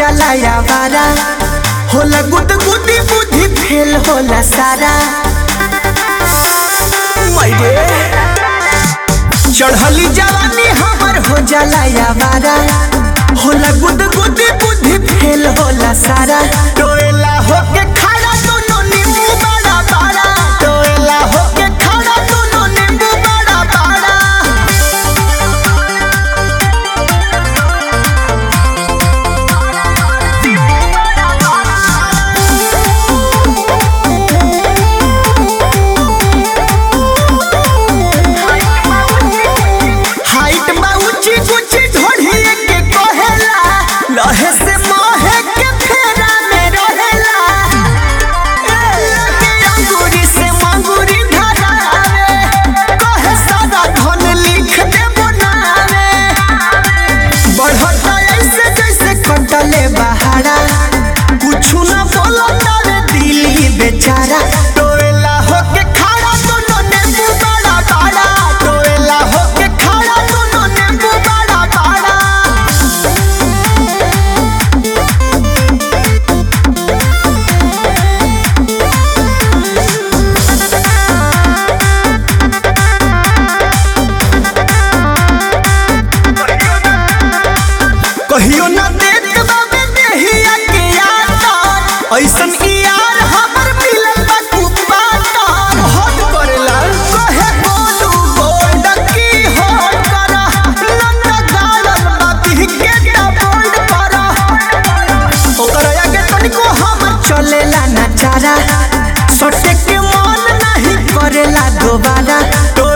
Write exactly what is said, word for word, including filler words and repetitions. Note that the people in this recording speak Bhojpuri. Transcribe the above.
जाला यावारा होला गुद गुदी बुद्धि फेल होला सारा मायरे चढ़ली जवानी हमर हो जाला यावारा होला गुद गुदी बुद्धि फेल होला सारा टोएला होके खड़ा दोनों नींबू बड़ा बड़ा टोएला होके खड़ा दोनों नींबू बड़ा बड़ा हाइट बा ऊंची ऊंची ढोढ़िए के कहेला लहे से मोहे के फेरा में रहेला लगे अंगूरी से मंगूरी धरावे कहे सारा धन लिख दे बनावे बढ़ता ऐसे जैसे कटले बहारा कुछु ना बोलता रे दिल बेचारा टोएला होके खड़ा दोनों नींबू बड़ा बड़ा टोएला होके खड़ा दोनों नींबू बड़ा बड़ा कहियो ना देत बाबे देहिया के यार ऐसन यार हमर मिलल बा कुपाता हट करेला कहे बोलू गोल्ड की होट करा नंदा गालन बा बिके ता बोल्ड करा ओकरा आगे तनिको हम चलेला ना चारा सटे के मन नहीं करेला दोबारा।